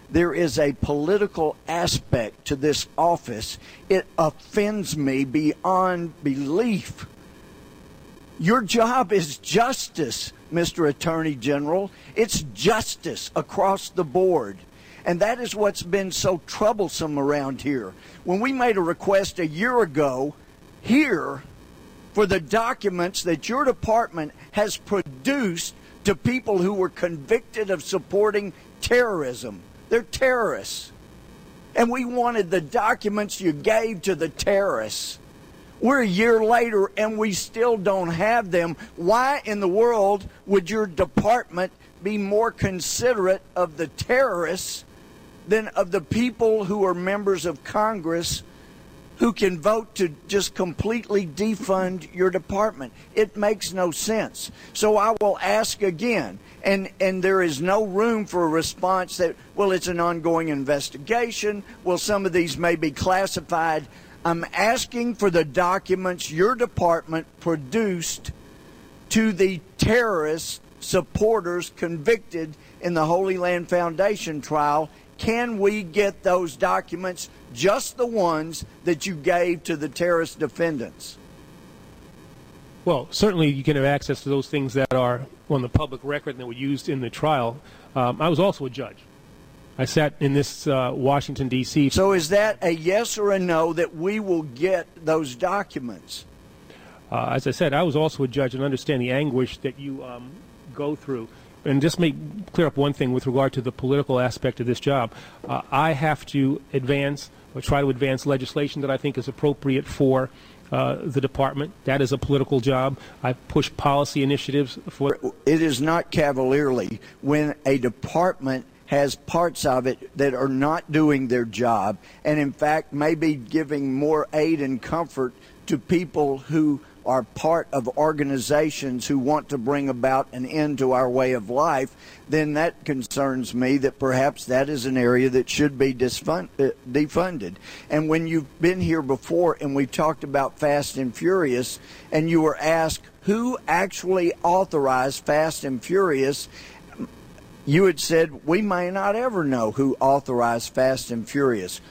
there is a political aspect to this office. It offends me beyond belief. Your job is justice, Mr. Attorney General. It's justice across the board. And that is what's been so troublesome around here. When we made a request a year ago here for the documents that your department has produced to people who were convicted of supporting terrorism. They're terrorists. And we wanted the documents you gave to the terrorists. We're a year later and we still don't have them. Why in the world would your department be more considerate of the terrorists than of the people who are members of Congress who can vote to just completely defund your department? It makes no sense. So I will ask again, and there is no room for a response that, well, it's an ongoing investigation, well, some of these may be classified. I'm asking for the documents your department produced to the terrorist supporters convicted in the Holy Land Foundation trial. Can we get those documents, just the ones that you gave to the terrorist defendants? Well, certainly you can have access to those things that are on the public record and that were used in the trial. I was also a judge. I sat in this Washington, D.C. So is that a yes or a no that we will get those documents? As I said, I was also a judge and understand the anguish that you go through. And just clear up one thing with regard to the political aspect of this job. I have to advance or try to advance legislation that I think is appropriate for the department. That is a political job. I push policy initiatives for. It is not cavalierly when a department has parts of it that are not doing their job and, in fact, maybe giving more aid and comfort to people who are part of organizations who want to bring about an end to our way of life, then that concerns me that perhaps that is an area that should be defunded. And when you've been here before and we've talked about Fast and Furious, and you were asked who actually authorized Fast and Furious, you had said we may not ever know who authorized Fast and Furious.